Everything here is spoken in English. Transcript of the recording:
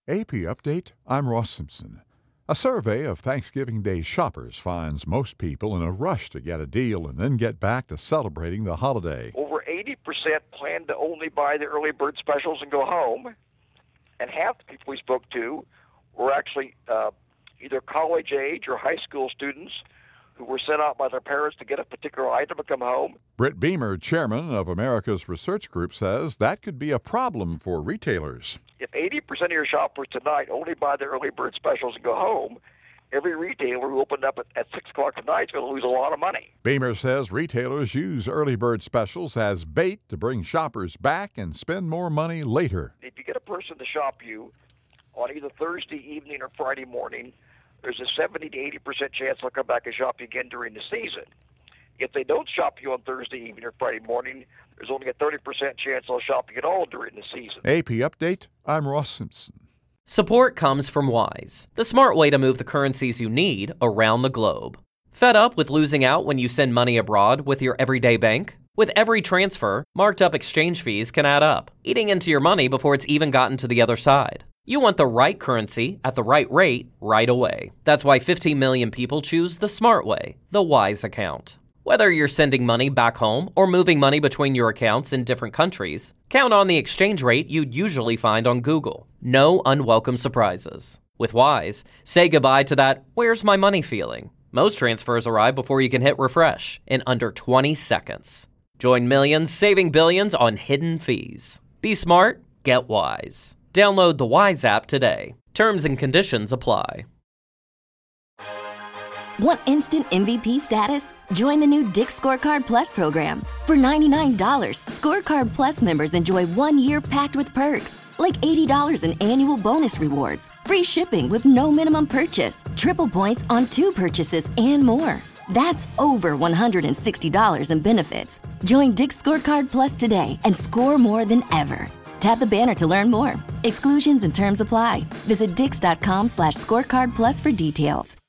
AP Update, I'm Ross Simpson. A survey of Thanksgiving Day shoppers finds most people in a rush to get a deal and then get back to celebrating the holiday. Over 80% plan to only buy the early bird specials and go home. And half the people we spoke to were actually either college age or high school students who were sent out by their parents to get a particular item and come home. Britt Beamer, chairman of America's Research Group, says that could be a problem for retailers. If 80% of your shoppers tonight only buy the early bird specials and go home, every retailer who opened up at 6 o'clock tonight is going to lose a lot of money. Beamer says retailers use early bird specials as bait to bring shoppers back and spend more money later. If you get a person to shop you on either Thursday evening or Friday morning, there's a 70 to 80% chance they'll come back and shop you again during the season. If they don't shop you on Thursday evening or Friday morning, there's only a 30% chance they'll shop you at all during the season. AP Update, I'm Ross Simpson. Support comes from Wise, the smart way to move the currencies you need around the globe. Fed up with losing out when you send money abroad with your everyday bank? With every transfer, marked up exchange fees can add up, eating into your money before it's even gotten to the other side. You want the right currency at the right rate right away. That's why 15 million people choose the smart way, the Wise account. Whether you're sending money back home or moving money between your accounts in different countries, count on the exchange rate you'd usually find on Google. No unwelcome surprises. With Wise, say goodbye to that "where's my money" feeling. Most transfers arrive before you can hit refresh in under 20 seconds. Join millions saving billions on hidden fees. Be smart, get Wise. Download the Wise app today. Terms and conditions apply. Want instant MVP status? Join the new Dick's Scorecard Plus program. For $99, Scorecard Plus members enjoy 1 year packed with perks, like $80 in annual bonus rewards, free shipping with no minimum purchase, triple points on 2 purchases, and more. That's over $160 in benefits. Join Dick's Scorecard Plus today and score more than ever. Tap the banner to learn more. Exclusions and terms apply. Visit dix.com/scorecard plus for details.